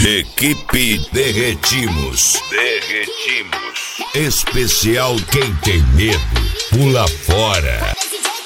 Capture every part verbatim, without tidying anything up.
Equipe Derretimos. Derretimos. Especial quem tem medo, pula fora.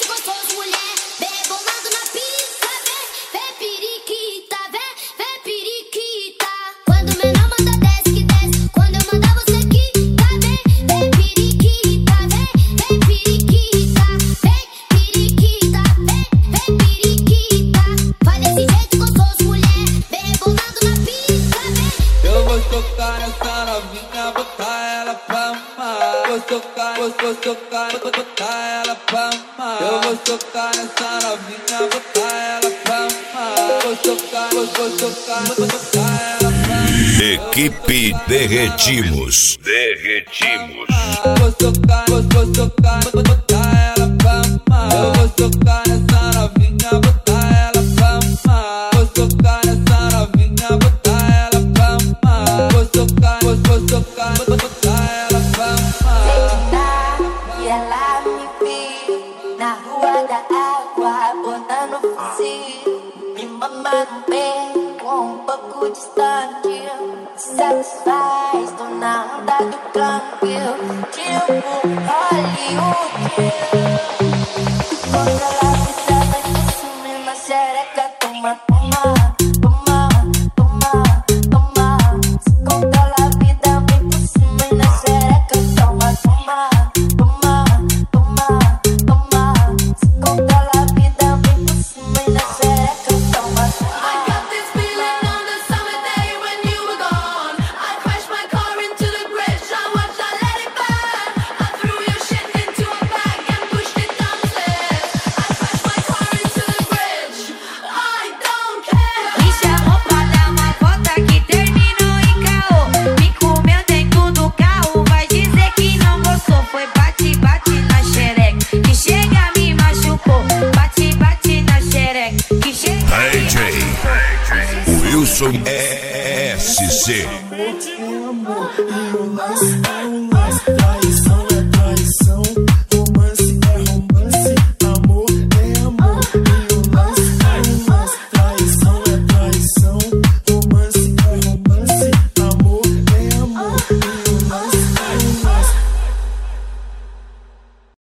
Vou socar, vou botar ela pra amar. Eu vou socar nessa novinha, botar ela pra amar. Vou socar, vou, vou socar, vou botar ela pra amar. Equipe Derretimos. Derretimos. Vou socar, vou, vou socar, vou botar ela pra amar. Eu vou socar nessa novinha, botar ela pra amar. Vou socar nessa novinha, botar ela pra amar. Vou socar, vou, vou socar, vou botar ela pra amar. E ela me viu na rua da água, botando fuzil, me mamando bem com um pouco distante. Satisfaz, tô na onda do câmbio, tipo Hollywood. Quando ela pisava em cima na xereca, toma, toma, toma, toma, toma. Se controla a vida, vem por cima e na xereca, toma, toma. Wilson S C.